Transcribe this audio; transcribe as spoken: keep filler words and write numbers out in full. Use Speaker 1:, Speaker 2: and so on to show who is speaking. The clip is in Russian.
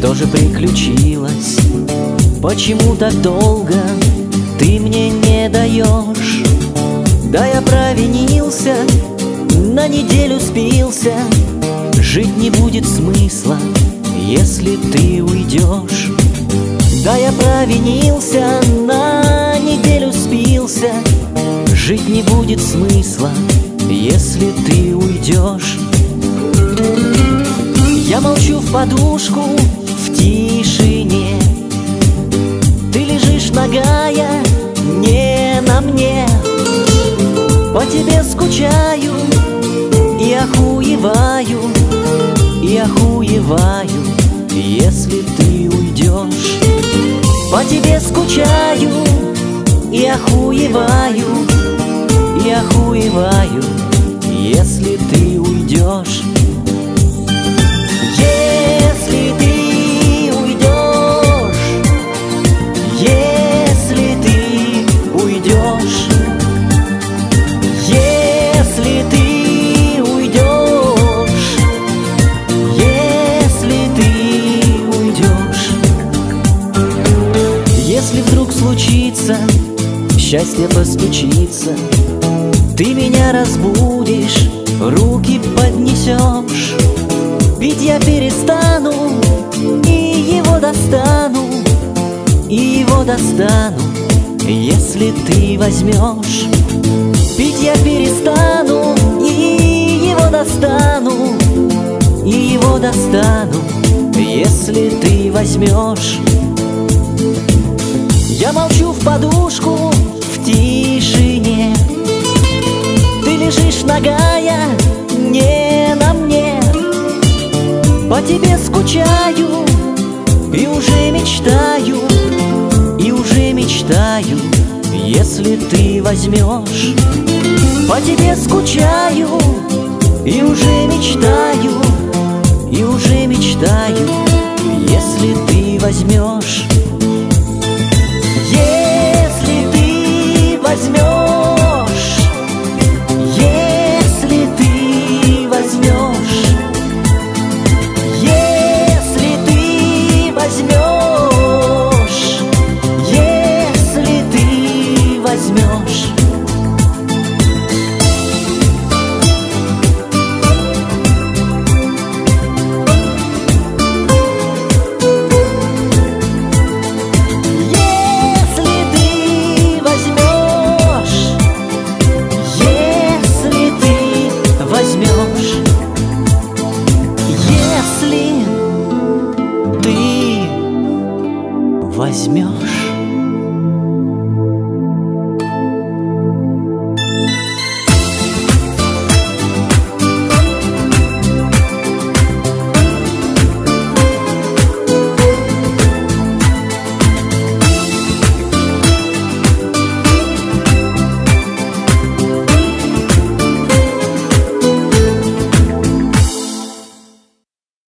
Speaker 1: Что же приключилось? Почему так долго ты мне не даешь? Да я провинился, на неделю спился. Жить не будет смысла, если ты уйдешь. Да я провинился, на неделю спился. Жить не будет смысла, если ты уйдешь. Я молчу в подушку в тишине. Ты лежишь нагая не на мне. По тебе скучаю и охуеваю, и охуеваю, если ты уйдешь. По тебе скучаю и охуеваю, и охуеваю, если ты уйдешь. Если ты уйдешь, если ты уйдешь, если ты уйдешь, если ты уйдешь. Если вдруг случится, счастье постучится, ты меня разбудишь, руки поднесешь. Пить я перестану, и его достану, и его достану, если ты возьмешь. Пить я перестану, и его достану, и его достану, если ты возьмешь. Я молчу в подушку в тишине. Ты лежишь нагая не на мне. По тебе скучаю и уже мечтаю, и уже мечтаю, если ты возьмешь. По тебе скучаю и уже мечтаю, и уже мечтаю, если ты возьмешь. Если ты возьмешь, если ты возьмешь, если ты возьмешь, если ты возьмешь. Если ты возьмешь.